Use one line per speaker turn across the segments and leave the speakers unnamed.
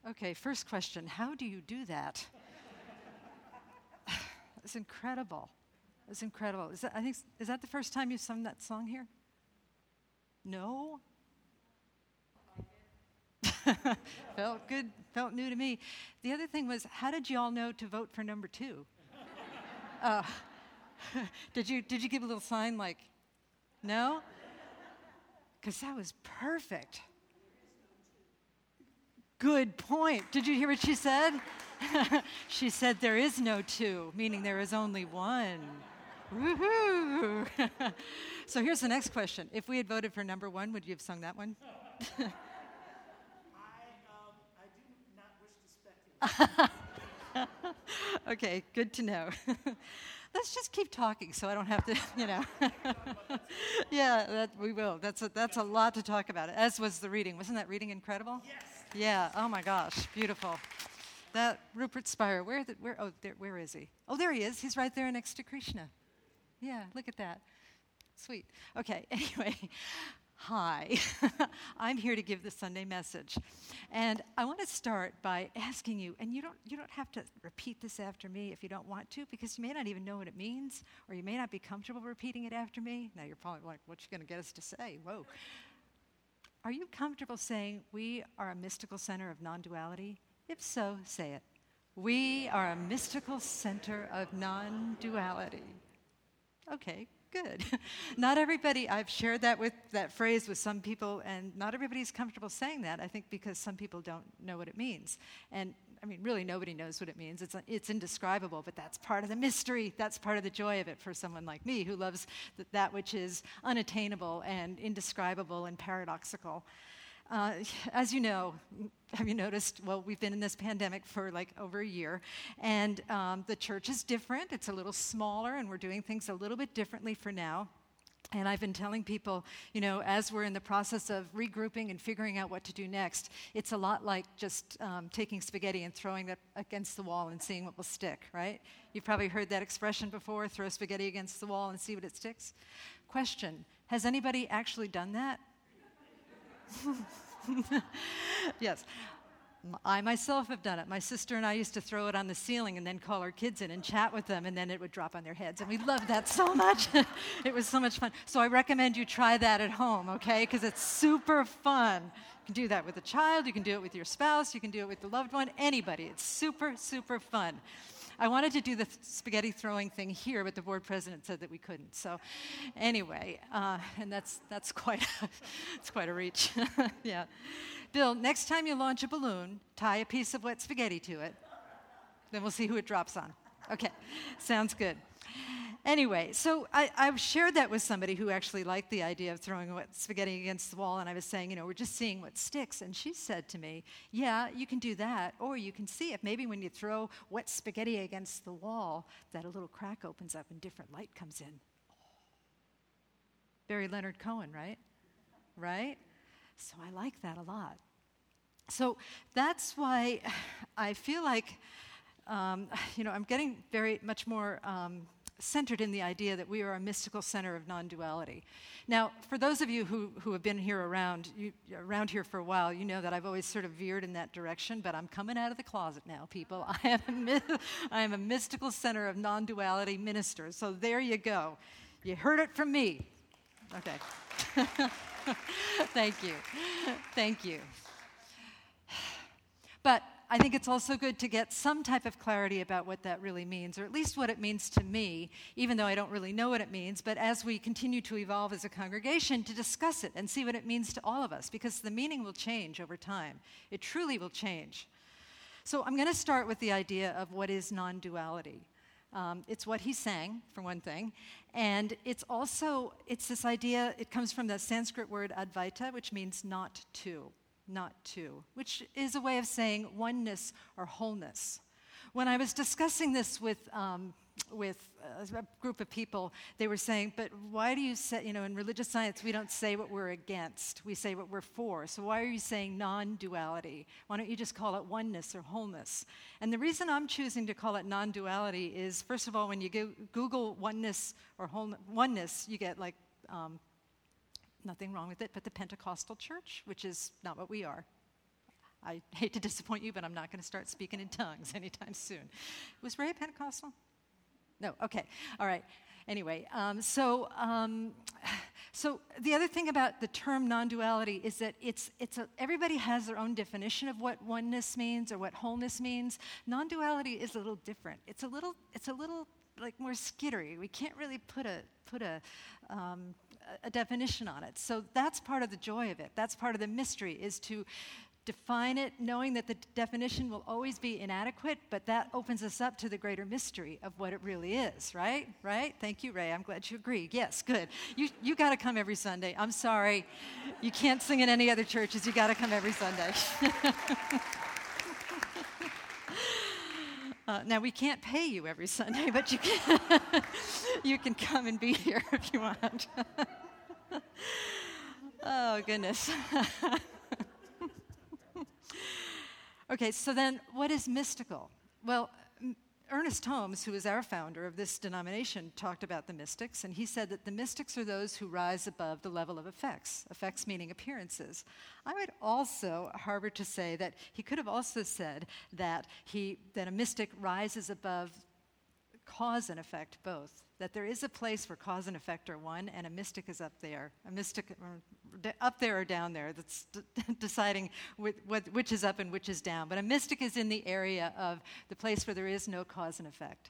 Okay, first question, how do you do that? It's incredible. It's incredible. Is that the first time you've sung that song here? No? Felt good, felt new to me. The other thing was, how did you all know to vote for number 2? Did you give a little sign like, no? Because that was perfect. Good point. Did you hear what she said? She said there is no 2, meaning there is only 1. Woohoo! So here's the next question. If we had voted for number 1, would you have sung that one?
I do not wish to speculate.
Okay, good to know. Let's just keep talking so I don't have to, Yeah, we will. That's a lot to talk about, as was the reading. Wasn't that reading incredible?
Yes.
Yeah, oh my gosh, beautiful. That Rupert Spire, where is he? Oh, there he is. He's right there next to Krishna. Yeah, look at that. Sweet. Okay, anyway, hi. I'm here to give the Sunday message. And I want to start by asking you, and you don't have to repeat this after me if you don't want to, because you may not even know what it means, or you may not be comfortable repeating it after me. Now you're probably like, what's she going to get us to say? Whoa. Are you comfortable saying we are a mystical center of non-duality? If so, say it. We are a mystical center of non-duality. Okay, good. Not everybody, I've shared that phrase with some people, and not everybody's comfortable saying that, I think because some people don't know what it means. And I mean, really nobody knows what it means. It's indescribable, but that's part of the mystery. That's part of the joy of it for someone like me who loves that which is unattainable and indescribable and paradoxical. As you know, have you noticed, well, we've been in this pandemic for like over a year, and the church is different. It's a little smaller, and we're doing things a little bit differently for now. And I've been telling people, as we're in the process of regrouping and figuring out what to do next, it's a lot like just taking spaghetti and throwing it against the wall and seeing what will stick, right? You've probably heard that expression before, throw spaghetti against the wall and see what it sticks. Question, has anybody actually done that? Yes. I myself have done it. My sister and I used to throw it on the ceiling and then call our kids in and chat with them, and then it would drop on their heads. And we loved that so much. It was so much fun. So I recommend you try that at home, okay? Because it's super fun. You can do that with a child. You can do it with your spouse. You can do it with a loved one. Anybody. It's super, super fun. I wanted to do the spaghetti throwing thing here, but the board president said that we couldn't. So anyway, and that's quite a reach. Yeah. Bill, next time you launch a balloon, tie a piece of wet spaghetti to it. Then we'll see who it drops on. Okay, sounds good. Anyway, so I've shared that with somebody who actually liked the idea of throwing wet spaghetti against the wall, and I was saying, we're just seeing what sticks. And she said to me, yeah, you can do that, or you can see if maybe when you throw wet spaghetti against the wall, that a little crack opens up and different light comes in. Barry Leonard Cohen, right? Right? So I like that a lot. So that's why I feel like, I'm getting very much more centered in the idea that we are a mystical center of non-duality. Now, for those of you who have been here around here for a while, you know that I've always sort of veered in that direction, but I'm coming out of the closet now, people. I am a mystical center of non-duality minister, so there you go. You heard it from me. Okay. Thank you. Thank you. But I think it's also good to get some type of clarity about what that really means, or at least what it means to me, even though I don't really know what it means, but as we continue to evolve as a congregation, to discuss it and see what it means to all of us, because the meaning will change over time. It truly will change. So I'm going to start with the idea of what is non-duality. It's what he sang, for one thing, and it's this idea, it comes from the Sanskrit word advaita, which means not two, which is a way of saying oneness or wholeness. When I was discussing this with a group of people, they were saying, but why do you say, in religious science, we don't say what we're against, we say what we're for. So why are you saying non-duality? Why don't you just call it oneness or wholeness? And the reason I'm choosing to call it non-duality is, first of all, when you Google oneness or oneness, you get nothing wrong with it, but the Pentecostal church, which is not what we are. I hate to disappoint you, but I'm not going to start speaking in tongues anytime soon. Was Ray Pentecostal? No, okay, all right. Anyway, so the other thing about the term non-duality is that everybody has their own definition of what oneness means or what wholeness means. Non-duality is a little different. It's a little like more skittery. We can't really put a definition on it. So that's part of the joy of it. That's part of the mystery, is to define it, knowing that the definition will always be inadequate, but that opens us up to the greater mystery of what it really is, right? Right? Thank you, Ray. I'm glad you agree. Yes, good. You got to come every Sunday. I'm sorry. You can't sing in any other churches. You got to come every Sunday. Now, we can't pay you every Sunday, but you can come and be here if you want. Oh, goodness. Okay, so then what is mystical? Well, Ernest Holmes, who is our founder of this denomination, talked about the mystics, and he said that the mystics are those who rise above the level of effects meaning appearances. I would also harbor to say that he could have also said that a mystic rises above cause and effect both, that there is a place where cause and effect are one, and a mystic is up there. A mystic up there or down there, that's deciding which is up and which is down. But a mystic is in the area of the place where there is no cause and effect.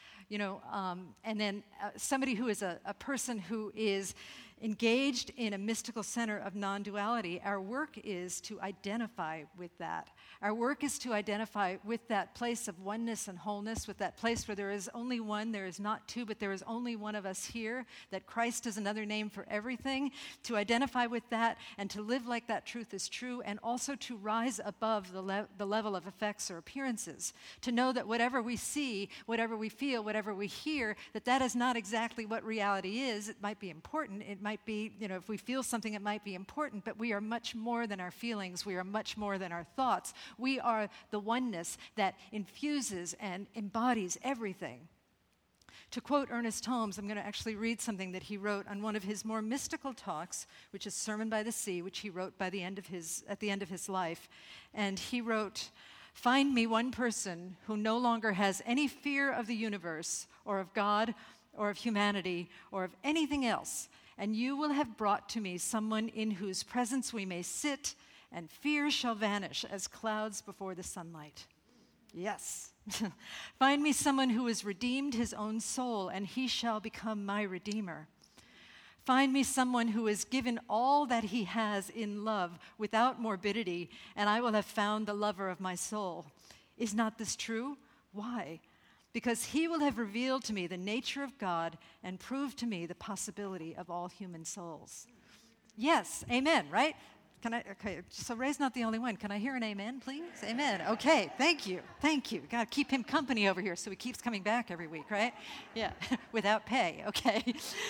And then somebody who is a person who is engaged in a mystical center of non-duality, our work is to identify with that. Our work is to identify with that place of oneness and wholeness, with that place where there is only one, there is not two, but there is only one of us here, that Christ is another name for everything, to identify with that and to live like that truth is true, and also to rise above the level of effects or appearances, to know that whatever we see, whatever we feel, whatever we hear, that is not exactly what reality is. It might be important, it might be, if we feel something, it might be important, but we are much more than our feelings. We are much more than our thoughts. We are the oneness that infuses and embodies everything. To quote Ernest Holmes, I'm going to actually read something that he wrote on one of his more mystical talks, which is Sermon by the Sea, which he wrote at the end of his life. And he wrote, "Find me one person who no longer has any fear of the universe or of God or of humanity or of anything else, and you will have brought to me someone in whose presence we may sit, and fear shall vanish as clouds before the sunlight." Yes. "Find me someone who has redeemed his own soul, and he shall become my redeemer. Find me someone who has given all that he has in love without morbidity, and I will have found the lover of my soul. Is not this true? Why? Because he will have revealed to me the nature of God and proved to me the possibility of all human souls." Yes, amen, right? Okay, so Ray's not the only one. Can I hear an amen, please? Amen. Okay, thank you. God, keep him company over here so he keeps coming back every week, right? Yeah, without pay, okay.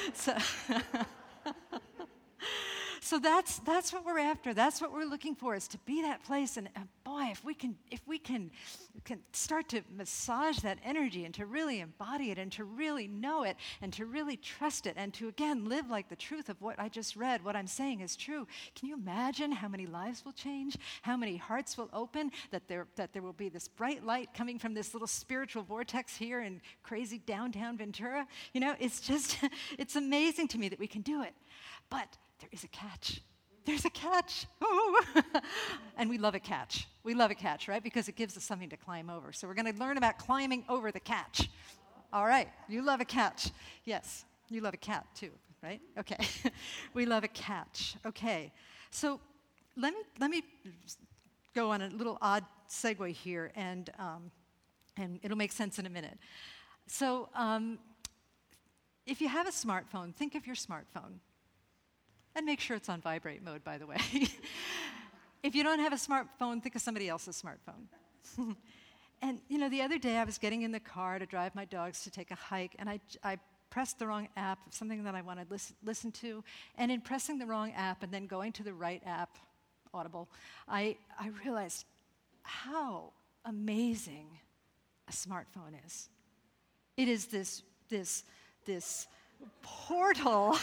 So that's what we're after. That's what we're looking for, is to be that place. And boy, if we can start to massage that energy and to really embody it and to really know it and to really trust it and to, again, live like the truth of what I just read, what I'm saying is true. Can you imagine how many lives will change, how many hearts will open, that there will be this bright light coming from this little spiritual vortex here in crazy downtown Ventura? It's amazing to me that we can do it. But there is a catch. There's a catch. Ooh. And we love a catch. We love a catch, right? Because it gives us something to climb over. So we're going to learn about climbing over the catch. All right. You love a catch. Yes. You love a cat too, right? Okay. We love a catch. Okay. So let me go on a little odd segue here, and it'll make sense in a minute. So if you have a smartphone, think of your smartphone. And make sure it's on vibrate mode, by the way. If you don't have a smartphone, think of somebody else's smartphone. And, the other day I was getting in the car to drive my dogs to take a hike, and I pressed the wrong app of something that I wanted to listen to. And in pressing the wrong app and then going to the right app, Audible, I realized how amazing a smartphone is. It is this portal.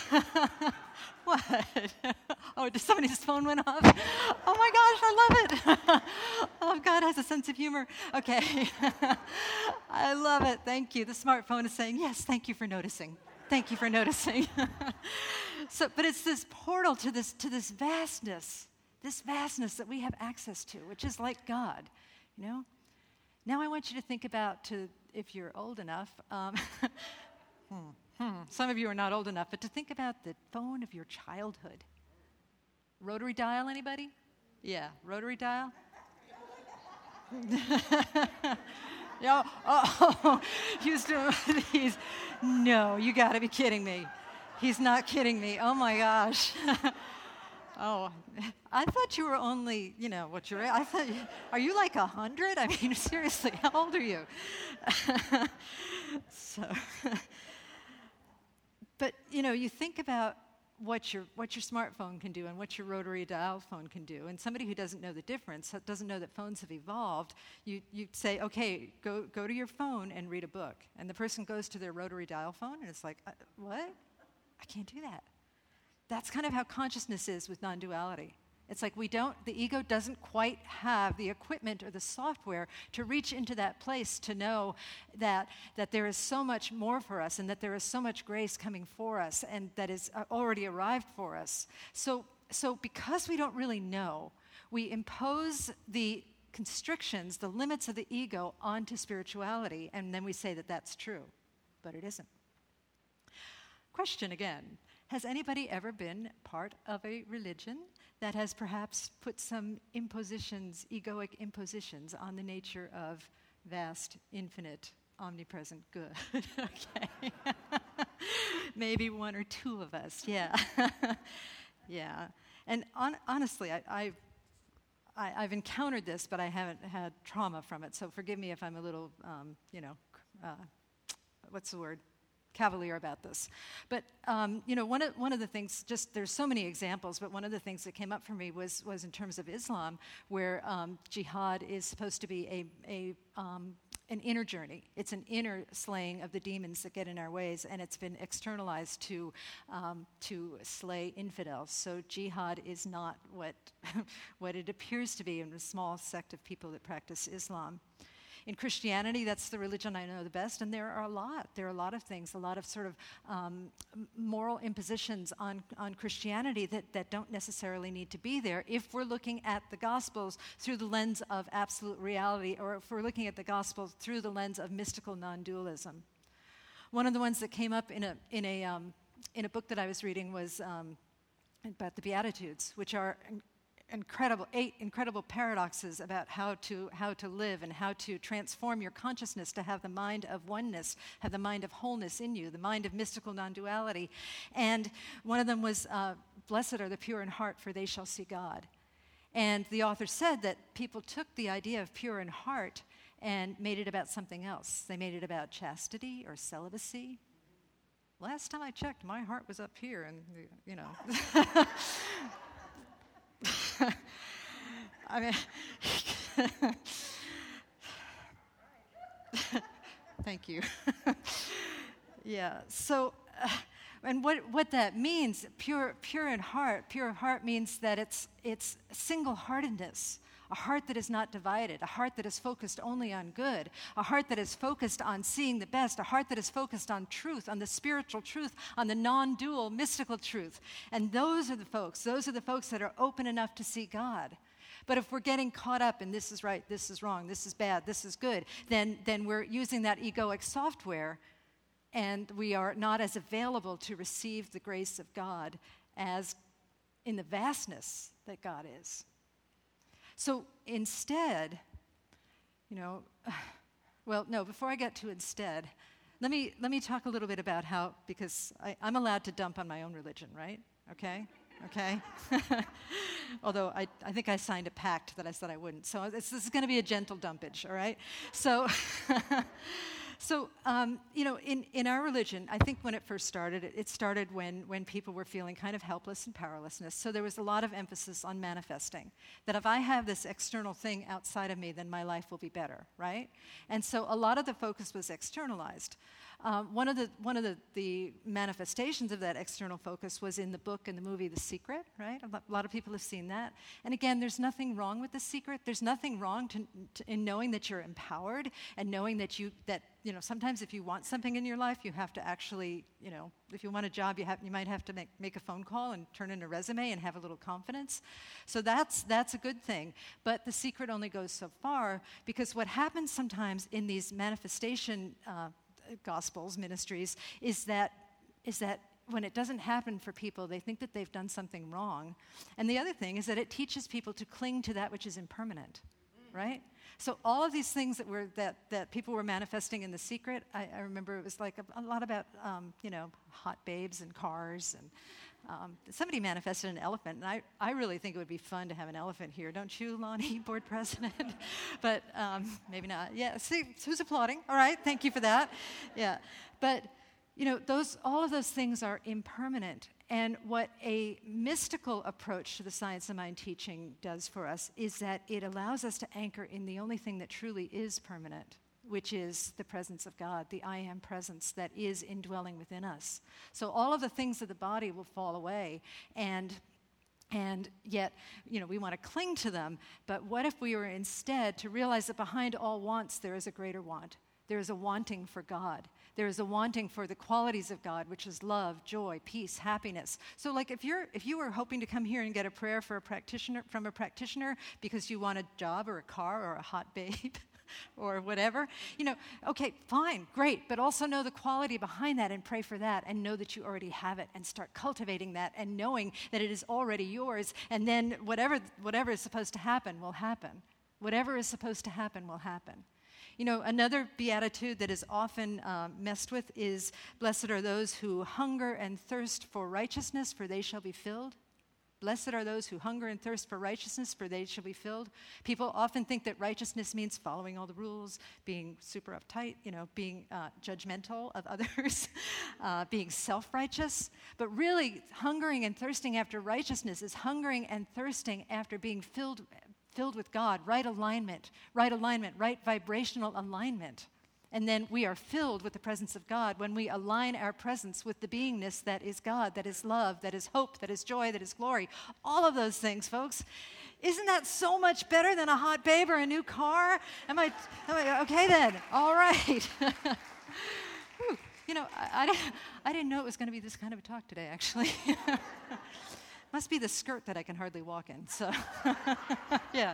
What? Oh, somebody's phone went off? Oh my gosh, I love it. love God has a sense of humor. Okay. I love it. Thank you. The smartphone is saying, yes, thank you for noticing. Thank you for noticing. But it's this portal to this vastness that we have access to, which is like God, you know? Now I want you to think about, if you're old enough, some of you are not old enough, but to think about the phone of your childhood. Rotary dial, anybody? Yeah, rotary dial? Yeah, he's doing these. No, you got to be kidding me. He's not kidding me. Oh my gosh. Oh, I thought you were only, are you like 100? I mean, seriously, how old are you? But, you think about what your smartphone can do and what your rotary dial phone can do. And somebody who doesn't know the difference, doesn't know that phones have evolved, you say, okay, go to your phone and read a book. And the person goes to their rotary dial phone and it's like, what? I can't do that. That's kind of how consciousness is with non-duality. It's like the ego doesn't quite have the equipment or the software to reach into that place to know that there is so much more for us and that there is so much grace coming for us and that is already arrived for us. So because we don't really know, we impose the constrictions, the limits of the ego onto spirituality, and then we say that that's true, but it isn't. Question again. Has anybody ever been part of a religion that has perhaps put some egoic impositions on the nature of vast, infinite, omnipresent good? Okay. Maybe one or two of us, yeah. Yeah. And honestly, I've encountered this, but I haven't had trauma from it, so forgive me if I'm a little, what's the word? Cavalier about this. But, one of the things, there's so many examples, but one of the things that came up for me was in terms of Islam, where jihad is supposed to be an inner journey. It's an inner slaying of the demons that get in our ways, and it's been externalized to slay infidels. So jihad is not what it appears to be in a small sect of people that practice Islam. In Christianity, that's the religion I know the best, and there are a lot of things, a lot of sort of moral impositions on Christianity that don't necessarily need to be there if we're looking at the Gospels through the lens of absolute reality, or if we're looking at the Gospels through the lens of mystical non-dualism. One of the ones that came up in a book that I was reading was about the Beatitudes, which are eight incredible paradoxes about how to live and how to transform your consciousness to have the mind of oneness, have the mind of wholeness in you, the mind of mystical non-duality. And one of them was, blessed are the pure in heart, for they shall see God. And the author said that people took the idea of pure in heart and made it about something else. They made it about chastity or celibacy. Last time I checked, my heart was up here, and I mean, thank you. Yeah. So, and what that means, pure in heart. Pure heart means that it's single-heartedness. A heart that is not divided, a heart that is focused only on good, a heart that is focused on seeing the best, a heart that is focused on truth, on the spiritual truth, on the non-dual mystical truth. And those are the folks that are open enough to see God. But if we're getting caught up in this is right, this is wrong, this is bad, this is good, then we're using that egoic software, and we are not as available to receive the grace of God as in the vastness that God is. So instead, before I get to instead, let me talk a little bit about how, because I'm allowed to dump on my own religion, right? Okay? Although I think I signed a pact that I said I wouldn't. So this is going to be a gentle dumpage, all right? So, in our religion, I think when it first started, it started when people were feeling kind of helpless and powerlessness. So there was a lot of emphasis on manifesting, that if I have this external thing outside of me, then my life will be better, right? And so a lot of the focus was externalized. the manifestations of that external focus was in the book and the movie The Secret, right? A lot of people have seen that. And again, there's nothing wrong with The Secret. There's nothing wrong in knowing that you're empowered and knowing that sometimes if you want something in your life, you have to actually, if you want a job, you might have to make a phone call and turn in a resume and have a little confidence. So that's a good thing. But The Secret only goes so far, because what happens sometimes in these manifestation gospels, ministries, is that when it doesn't happen for people, they think that they've done something wrong. And the other thing is that it teaches people to cling to that which is impermanent, right? So all of these things that people were manifesting in The Secret, I remember it was like a lot about, hot babes and cars. And somebody manifested an elephant. And I really think it would be fun to have an elephant here. Don't you, Lonnie, board president? But maybe not. Yeah, see, who's applauding? All right, thank you for that. Yeah, but, all of those things are impermanent. And what a mystical approach to the science of mind teaching does for us is that it allows us to anchor in the only thing that truly is permanent, which is the presence of God, the I am presence that is indwelling within us. So all of the things of the body will fall away, and yet, we want to cling to them. But what if we were instead to realize that behind all wants there is a greater want? There is a wanting for God. There is a wanting for the qualities of God, which is love, joy, peace, happiness. So, like, if you were hoping to come here and get a prayer from a practitioner because you want a job or a car or a hot babe or whatever, okay, fine, great, but also know the quality behind that and pray for that and know that you already have it and start cultivating that and knowing that it is already yours, and then whatever is supposed to happen will happen. Whatever is supposed to happen will happen. Another beatitude that is often messed with is, blessed are those who hunger and thirst for righteousness, for they shall be filled. Blessed are those who hunger and thirst for righteousness, for they shall be filled. People often think that righteousness means following all the rules, being super uptight, being judgmental of others, being self-righteous. But really, hungering and thirsting after righteousness is hungering and thirsting after being filled with God, right alignment, right vibrational alignment. And then we are filled with the presence of God when we align our presence with the beingness that is God, that is love, that is hope, that is joy, that is glory. All of those things, folks. Isn't that so much better than a hot babe or a new car? Am I okay then? All right. I didn't know it was going to be this kind of a talk today, actually. Must be the skirt that I can hardly walk in. So, yeah.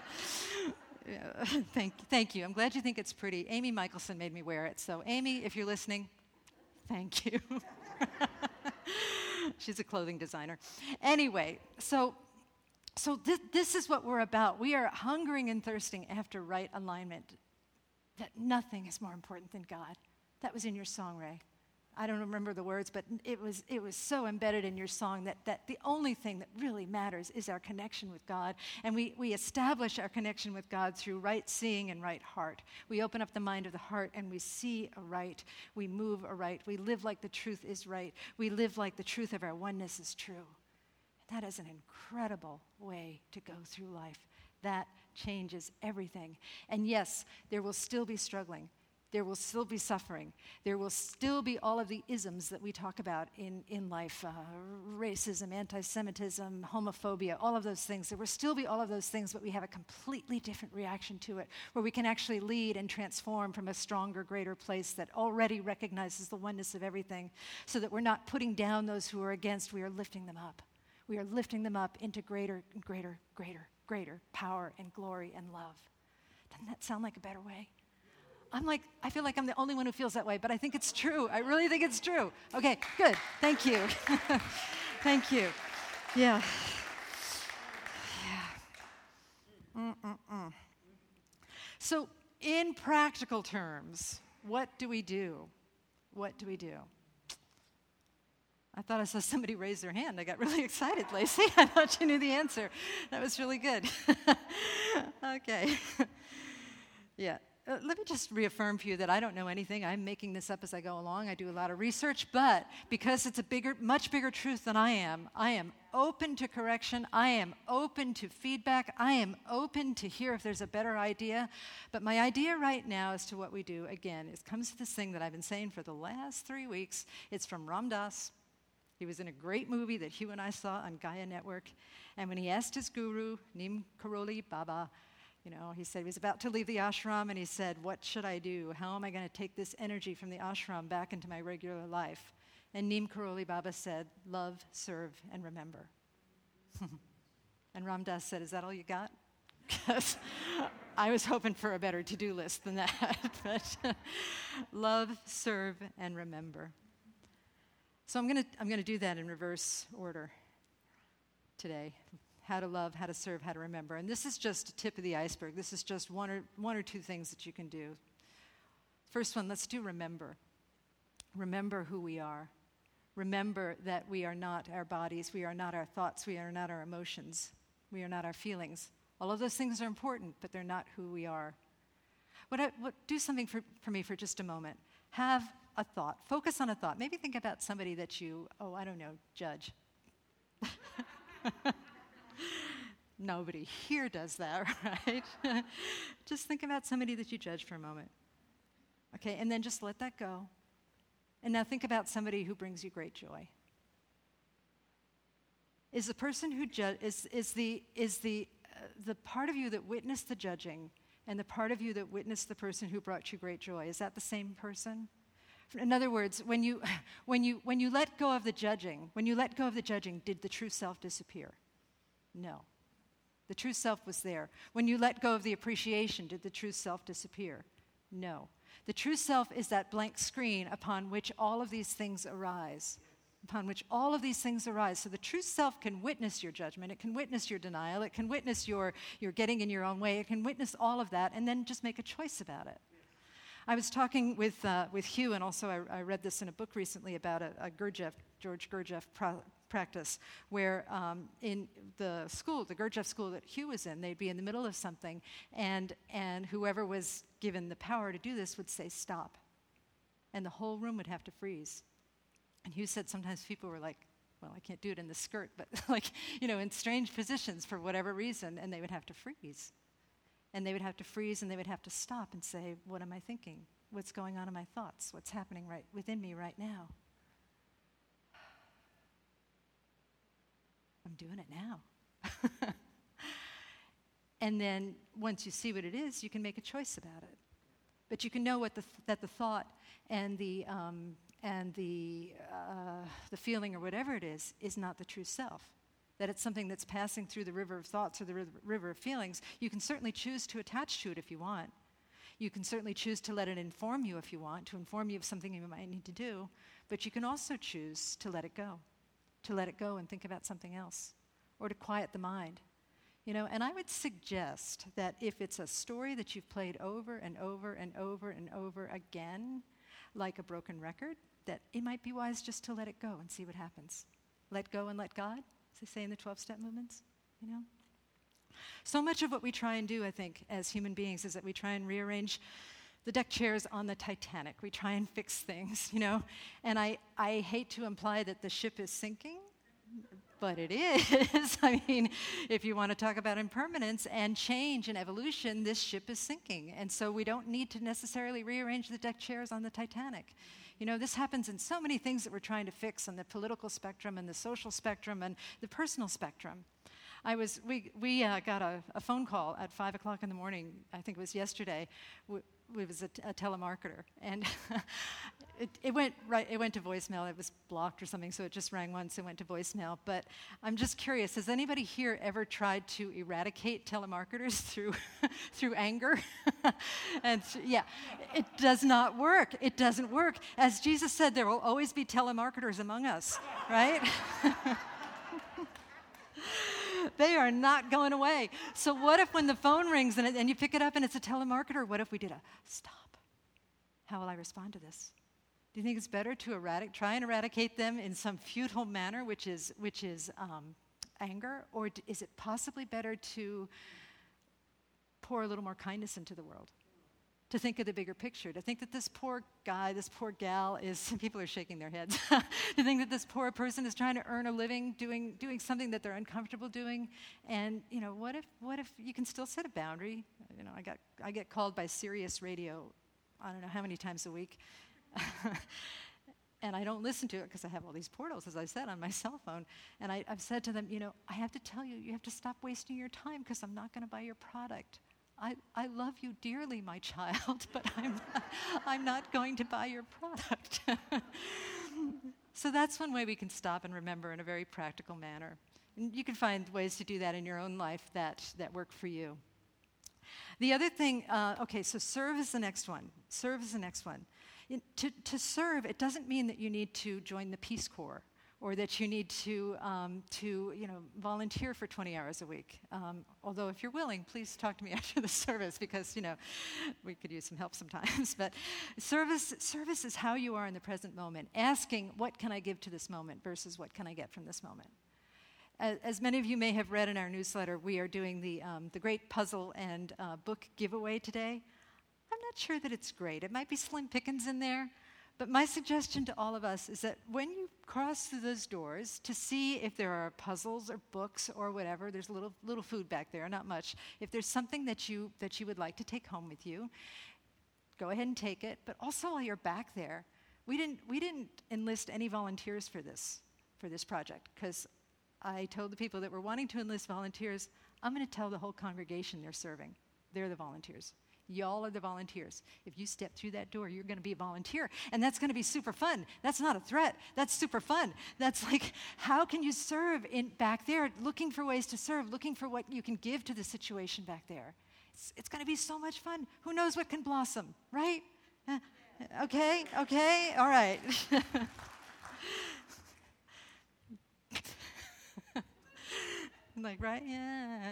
Thank you. I'm glad you think it's pretty. Amy Michelson made me wear it. So, Amy, if you're listening, thank you. She's a clothing designer. Anyway, so this is what we're about. We are hungering and thirsting after right alignment. That nothing is more important than God. That was in your song, Ray. I don't remember the words, but it was so embedded in your song that the only thing that really matters is our connection with God. And we establish our connection with God through right seeing and right heart. We open up the mind of the heart and we see aright. We move aright. We live like the truth is right. We live like the truth of our oneness is true. That is an incredible way to go through life. That changes everything. And yes, there will still be struggling. There will still be suffering. There will still be all of the isms that we talk about in life, racism, anti-Semitism, homophobia, all of those things. There will still be all of those things, but we have a completely different reaction to it, where we can actually lead and transform from a stronger, greater place that already recognizes the oneness of everything, so that we're not putting down those who are against, we are lifting them up. We are lifting them up into greater and greater, greater, greater power and glory and love. Doesn't that sound like a better way? I feel like I'm the only one who feels that way, but I think it's true. I really think it's true. Okay, good. Thank you. Thank you. Yeah. So, in practical terms, what do we do? What do we do? I thought I saw somebody raise their hand. I got really excited, Lacey. I thought you knew the answer. That was really good. Okay. Yeah. let me just reaffirm for you that I don't know anything. I'm making this up as I go along. I do a lot of research, but because it's a much bigger truth than I am open to correction. I am open to feedback. I am open to hear if there's a better idea. But my idea right now as to what we do, again, it comes to this thing that I've been saying for the last 3 weeks. It's from Ram Dass. He was in a great movie that Hugh and I saw on Gaia Network. And when he asked his guru, Neem Karoli Baba, he said he was about to leave the ashram, and he said, what should I do? How am I going to take this energy from the ashram back into my regular life? And Neem Karoli Baba said, love, serve, and remember. And Ram Dass said, is that all you got? Because I was hoping for a better to-do list than that. But love, serve, and remember. So I'm going to do that in reverse order today. How to love, how to serve, how to remember. And this is just a tip of the iceberg. This is just one or two things that you can do. First one, let's do remember. Remember who we are. Remember that we are not our bodies, we are not our thoughts, we are not our emotions, we are not our feelings. All of those things are important, but they're not who we are. Do something for me for just a moment. Have a thought. Focus on a thought. Maybe think about somebody that you, judge. Nobody here does that, right? Just think about somebody that you judge for a moment. Okay, and then just let that go. And now think about somebody who brings you great joy. Is the person who is the part of you that witnessed the judging and the part of you that witnessed the person who brought you great joy, is that the same person? In other words, when you let go of the judging, did the true self disappear? No. The true self was there. When you let go of the appreciation, did the true self disappear? No. The true self is that blank screen upon which all of these things arise. So the true self can witness your judgment, it can witness your denial, it can witness your getting in your own way, it can witness all of that, and then just make a choice about it. I was talking with Hugh, and also I read this in a book recently about a George Gurdjieff practice, where in the Gurdjieff school that Hugh was in, they'd be in the middle of something, and whoever was given the power to do this would say, stop. And the whole room would have to freeze. And Hugh said sometimes people were like, well, I can't do it in the skirt, but in strange positions for whatever reason, and they would have to freeze. And they would have to freeze, and they would have to stop and say, what am I thinking? What's going on in my thoughts? What's happening right within me right now? I'm doing it now. And then once you see what it is, you can make a choice about it. But you can know that the thought and the feeling or whatever it is not the true self. That it's something that's passing through the river of thoughts or the river of feelings. You can certainly choose to attach to it if you want. You can certainly choose to let it inform you if you want, to inform you of something you might need to do. But you can also choose to let it go and think about something else, or to quiet the mind. And I would suggest that if it's a story that you've played over and over and over and over again, like a broken record, that it might be wise just to let it go and see what happens. Let go and let God, as they say in the 12-step movements, So much of what we try and do, I think, as human beings is that we try and rearrange the deck chairs on the Titanic. We try and fix things, And I hate to imply that the ship is sinking, but it is. I mean, if you want to talk about impermanence and change and evolution, this ship is sinking. And so we don't need to necessarily rearrange the deck chairs on the Titanic. This happens in so many things that we're trying to fix on the political spectrum and the social spectrum and the personal spectrum. We got a phone call at 5 o'clock in the morning, I think it was yesterday. It was a telemarketer, and it went to voicemail. It was blocked or something, so it just rang once and went to voicemail. But I'm just curious, has anybody here ever tried to eradicate telemarketers through anger? And yeah, it does not work. It doesn't work. As Jesus said, there will always be telemarketers among us, right? They are not going away. So what if when the phone rings and you pick it up and it's a telemarketer, what if we did a stop? How will I respond to this? Do you think it's better to try and eradicate them in some futile manner, which is anger? Or is it possibly better to pour a little more kindness into the world? to think of the bigger picture, to think that this poor guy, this poor gal is, people are shaking their heads, to think that this poor person is trying to earn a living doing something that they're uncomfortable doing. And, what if you can still set a boundary? I get called by Sirius Radio, I don't know how many times a week. And I don't listen to it because I have all these portals, as I said, on my cell phone. And I've said to them, I have to tell you, you have to stop wasting your time because I'm not going to buy your product. I love you dearly, my child, but I'm not going to buy your product. So that's one way we can stop and remember in a very practical manner. And you can find ways to do that in your own life that work for you. The other thing, so serve is the next one. Serve is the next one. To serve, it doesn't mean that you need to join the Peace Corps or that you need to volunteer for 20 hours a week. Although if you're willing, please talk to me after the service because, we could use some help sometimes. But service is how you are in the present moment, asking, what can I give to this moment versus what can I get from this moment? As many of you may have read in our newsletter, we are doing the great puzzle and book giveaway today. I'm not sure that it's great. It might be slim pickings in there. But my suggestion to all of us is that when you cross through those doors to see if there are puzzles or books or whatever, there's a little food back there, not much. If there's something that you would like to take home with you, go ahead and take it. But also while you're back there, we didn't enlist any volunteers for this project because I told the people that were wanting to enlist volunteers, I'm going to tell the whole congregation they're serving. They're the volunteers. Y'all are the volunteers. If you step through that door, you're going to be a volunteer. And that's going to be super fun. That's not a threat. That's super fun. That's like, how can you serve back there? Looking for ways to serve, looking for what you can give to the situation back there. It's going to be so much fun. Who knows what can blossom, right? Okay, all right. Like, right? Yeah.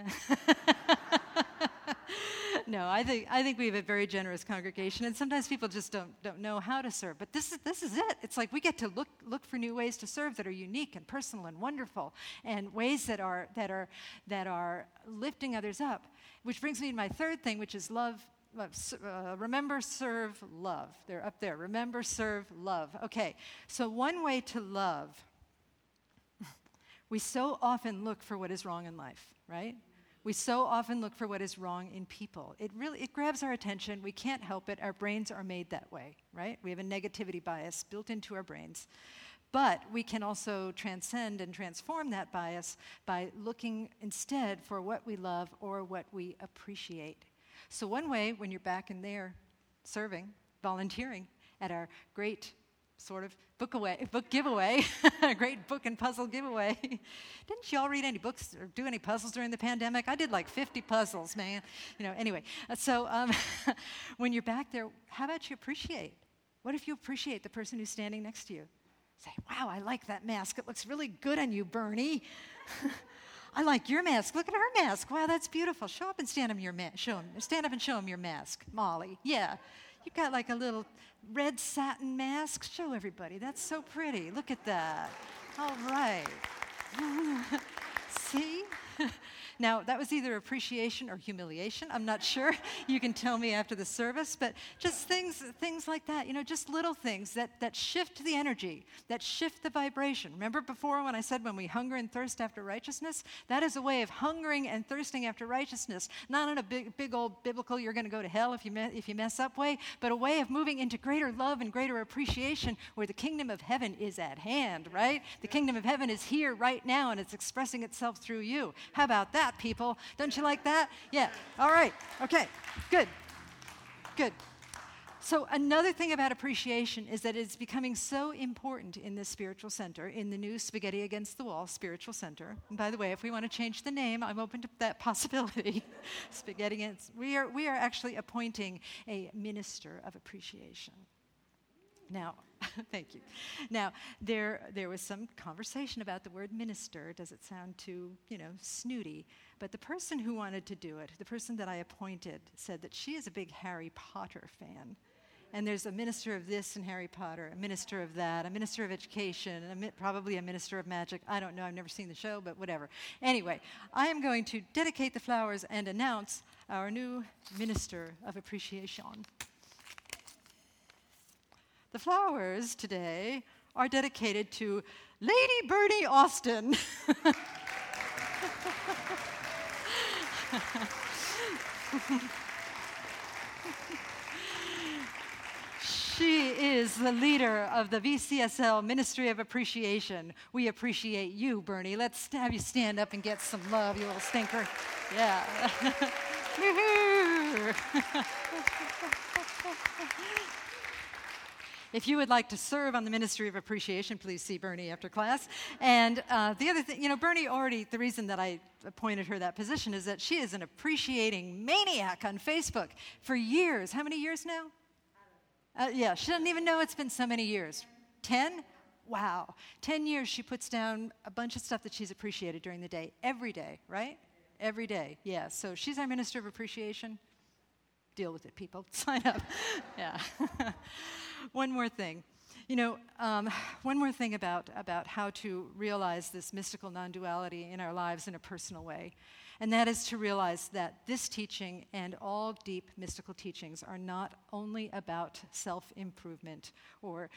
No, I think we have a very generous congregation, and sometimes people just don't know how to serve. But this is it. It's like we get to look for new ways to serve that are unique and personal and wonderful, and ways that are lifting others up. Which brings me to my third thing, which is love. Remember, serve, love. They're up there. Remember, serve, love. Okay, so one way to love. We so often look for what is wrong in life, right? We so often look for what is wrong in people. It grabs our attention. We can't help it. Our brains are made that way, right? We have a negativity bias built into our brains. But we can also transcend and transform that bias by looking instead for what we love or what we appreciate. So one way, when you're back in there serving, volunteering at our great sort of book giveaway, a great book and puzzle giveaway. Didn't you all read any books or do any puzzles during the pandemic? I did like 50 puzzles, man. Anyway. So when you're back there, how about you appreciate? What if you appreciate the person who's standing next to you? Say, wow, I like that mask. It looks really good on you, Bernie. I like your mask. Look at her mask. Wow, that's beautiful. Show up and stand up and show him your mask, Molly. Yeah. You've got like a little red satin mask. Show everybody. That's so pretty. Look at that. All right. See? Now, that was either appreciation or humiliation. I'm not sure. You can tell me after the service. But just things like that, just little things that shift the energy, that shift the vibration. Remember before when I said when we hunger and thirst after righteousness? That is a way of hungering and thirsting after righteousness. Not in a big old biblical, you're going to go to hell if you mess up way, but a way of moving into greater love and greater appreciation where the kingdom of heaven is at hand, right? The kingdom of heaven is here right now, and it's expressing itself through you. How about that, people? Don't you like that? Yeah. All right. Okay. Good. So another thing about appreciation is that it's becoming so important in this spiritual center, in the new Spaghetti Against the Wall Spiritual Center. And by the way, if we want to change the name, I'm open to that possibility. Spaghetti Against. We are actually appointing a minister of appreciation. Now, thank you. Now, there was some conversation about the word minister. Does it sound too, snooty? But the person who wanted to do it, the person that I appointed, said that she is a big Harry Potter fan. And there's a minister of this in Harry Potter, a minister of that, a minister of education, and probably a minister of magic. I don't know. I've never seen the show, but whatever. Anyway, I am going to dedicate the flowers and announce our new minister of appreciation. The flowers today are dedicated to Lady Bernie Austin. She is the leader of the VCSL Ministry of Appreciation. We appreciate you, Bernie. Let's have you stand up and get some love, you little stinker. Yeah. If you would like to serve on the Ministry of Appreciation, please see Bernie after class. And the other thing, Bernie already, the reason that I appointed her that position is that she is an appreciating maniac on Facebook for years. How many years now? Yeah, she doesn't even know it's been so many years. 10? Wow. 10 years she puts down a bunch of stuff that she's appreciated during the day. Every day, right? Every day, yeah. So she's our Minister of Appreciation. Deal with it, people. Sign up. Yeah. One more thing. One more thing about how to realize this mystical non-duality in our lives in a personal way. And that is to realize that this teaching and all deep mystical teachings are not only about self-improvement or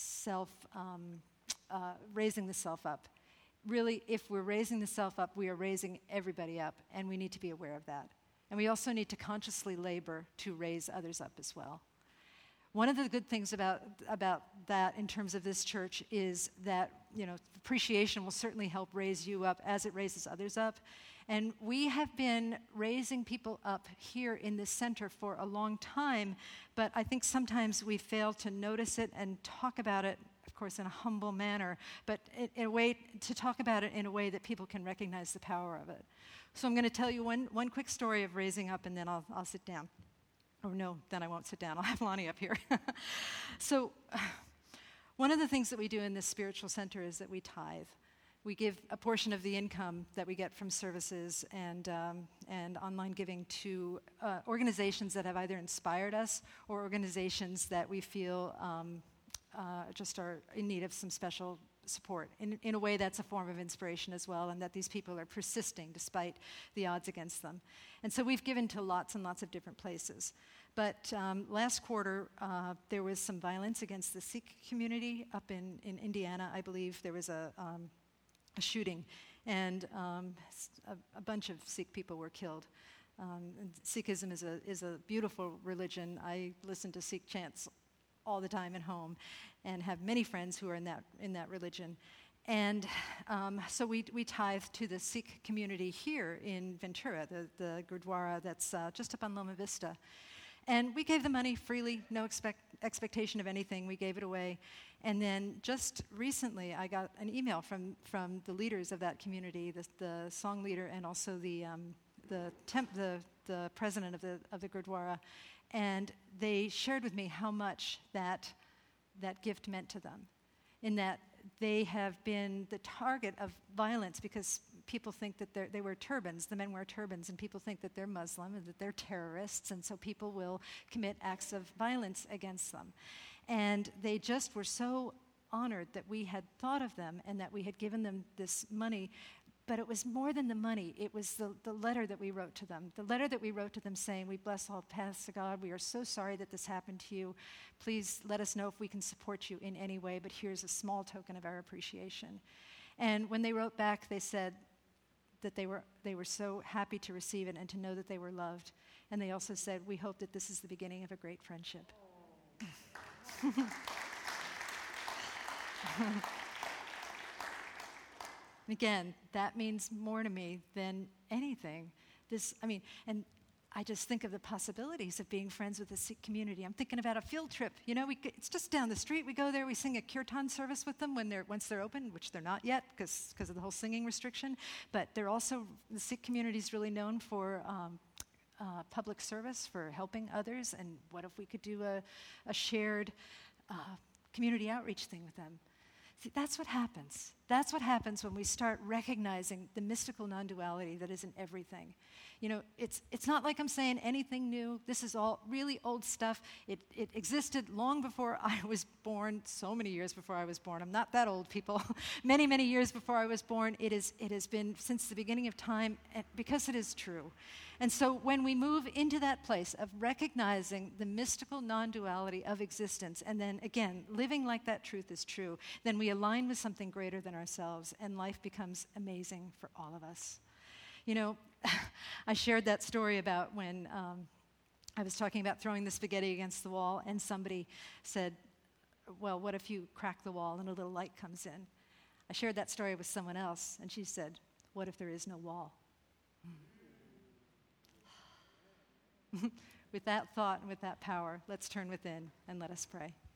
raising the self up. Really, if we're raising the self up, we are raising everybody up, and we need to be aware of that. And we also need to consciously labor to raise others up as well. One of the good things about that in terms of this church is that, appreciation will certainly help raise you up as it raises others up. And we have been raising people up here in this center for a long time, but I think sometimes we fail to notice it and talk about it, of course, in a humble manner, but in a way to talk about it in a way that people can recognize the power of it. So I'm going to tell you one quick story of raising up, and then I'll sit down. Oh, no, then I won't sit down. I'll have Lonnie up here. So one of the things that we do in this spiritual center is that we tithe. We give a portion of the income that we get from services and online giving to organizations that have either inspired us or organizations that we feel just are in need of some special support. In a way, that's a form of inspiration as well, and that these people are persisting despite the odds against them. And so we've given to lots and lots of different places. But last quarter, there was some violence against the Sikh community up in Indiana. I believe there was a shooting, and a bunch of Sikh people were killed. And Sikhism is a beautiful religion. I listen to Sikh chants all the time at home, and have many friends who are in that religion. And so we tithe to the Sikh community here in Ventura, the Gurdwara that's just up on Loma Vista. And we gave the money freely, no expectation of anything. We gave it away. And then just recently, I got an email from the leaders of that community, the song leader, and also the president of the Gurdwara, and they shared with me how much that gift meant to them, in that they have been the target of violence because people think that they wear turbans, the men wear turbans, and people think that they're Muslim and that they're terrorists, and so people will commit acts of violence against them. And they just were so honored that we had thought of them and that we had given them this money. But it was more than the money. It was the letter that we wrote to them. The letter that we wrote to them saying, we bless all paths to God. We are so sorry that this happened to you. Please let us know if we can support you in any way, but here's a small token of our appreciation. And when they wrote back, they said that they were so happy to receive it and to know that they were loved. And they also said, we hope that this is the beginning of a great friendship. Again, that means more to me than anything. And I just think of the possibilities of being friends with the Sikh community. I'm thinking about a field trip. It's just down the street. We go there, we sing a kirtan service with them once they're open, which they're not yet because of the whole singing restriction. But the Sikh community is really known for public service, for helping others. And what if we could do a shared community outreach thing with them? See, that's what happens. That's what happens when we start recognizing the mystical non-duality that is in everything. You know, it's not like I'm saying anything new. This is all really old stuff. It existed long before I was born, so many years before I was born. I'm not that old, people. Many, many years before I was born. It has been since the beginning of time, because it is true. And so when we move into that place of recognizing the mystical non-duality of existence, and then again, living like that truth is true, then we align with something greater than ourselves, and life becomes amazing for all of us. You know, I shared that story about when I was talking about throwing the spaghetti against the wall, and somebody said, well, what if you crack the wall and a little light comes in? I shared that story with someone else, and she said, what if there is no wall? With that thought and with that power, let's turn within and let us pray.